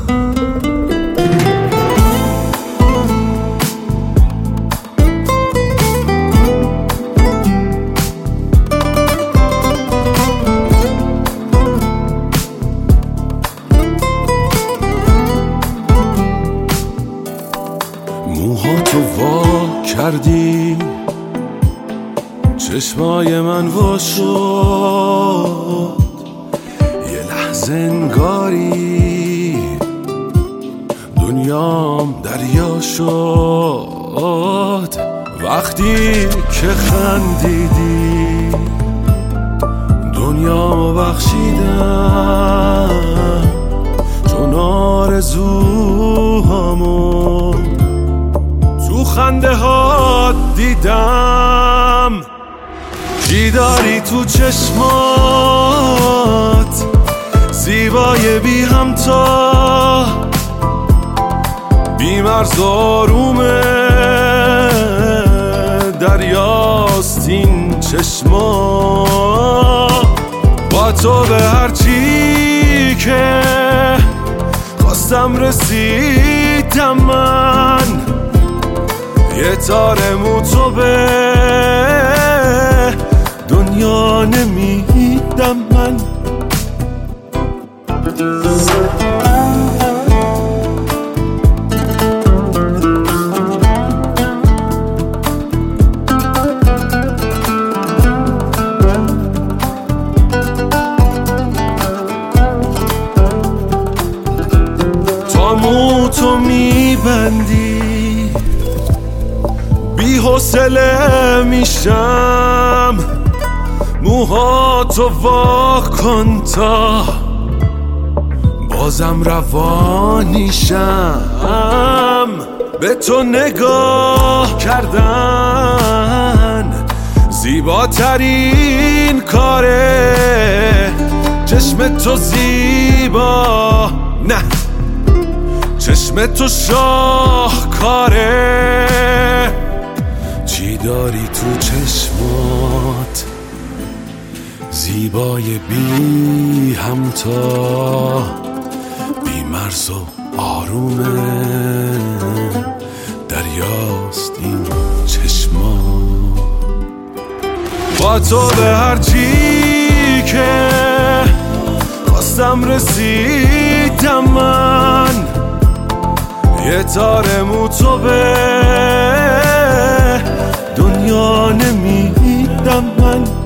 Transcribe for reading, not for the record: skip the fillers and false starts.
موهاتو وا کردی، چشمای من وا شد، یه لحظه انگاری دنیام دریا شد. وقتی که خندیدی دنیامو بخشیدم، چون آرزوهامو تو خنده ها دیدم. چی داری تو چشمات زیبای بی همتا، بی مرز آرومه دریاست این چشما. با تو به هرچی که خواستم رسیدم من، یه تار مو تو به دنیا نمیدم من. تا مو تو میبندی بی حوصله میشم، موهاتو وا کن تا بازم روانیشم. به تو نگاه کردن زیباترین کاره، چشم تو زیبا نه، چشم تو شاهکاره. چی داری تو چشمات زیبای بی همتا، بی مرز و آرومه دریاست این چشما. با تو به هرچی که خواستم رسیدم من، یه تار مو تو به دنیا نمیدم من.